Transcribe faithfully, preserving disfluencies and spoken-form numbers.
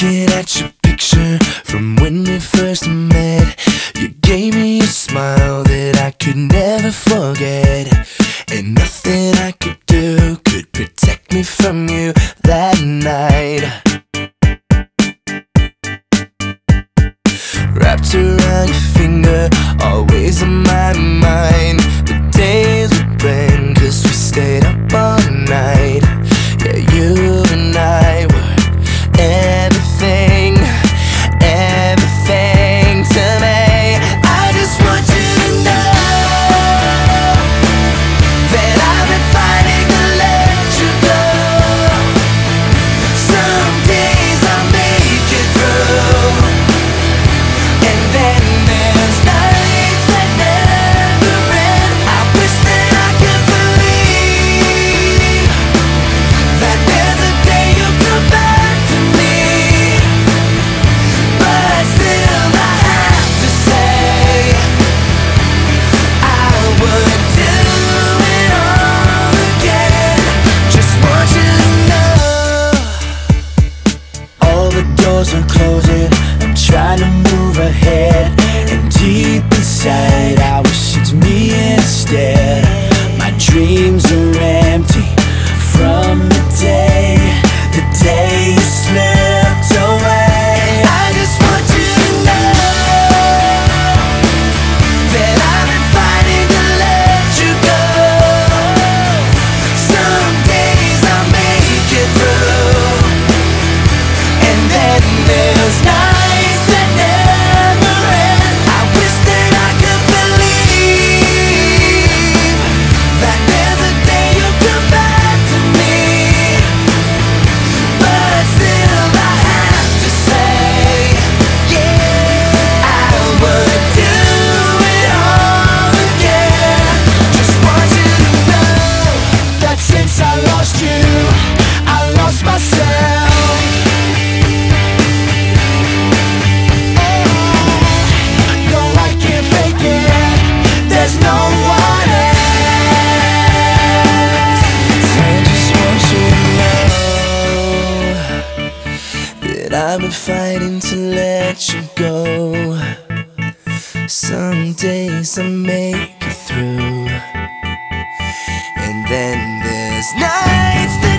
Looking at your picture from when we first met, you gave me a smile that I could never forget, and nothing I could do could protect me from you that night. Wrapped around your finger, always on my mind. The days would bend, cause we stayed up all night. Yeah, you and I were everything, everything to me. I just want you to know that I've been fighting to let you go. Some days I'll make it through, and then there's nights that never end. I wish that I could believe that there's a day you'll come back to me, but still I have to say I would do it all again. Just want you to know all the doors are closing. I'm trying to move ahead, and deep inside I wish it's me instead. My dreams are empty from the day, the day you slipped away. I just want you to know that I've been fighting to let you go. Some days I'll make it through, and then there's nights that never end. I wish that I could believe that there's a day you'll come back to me, but still I have to say, yeah, I would do it all again. Just want you to know that since I lost you, I lost myself. No, I can't fake it, there's no one else. I just want you to know that I've been fighting to let you go. Some days I make it through, and then there's nights that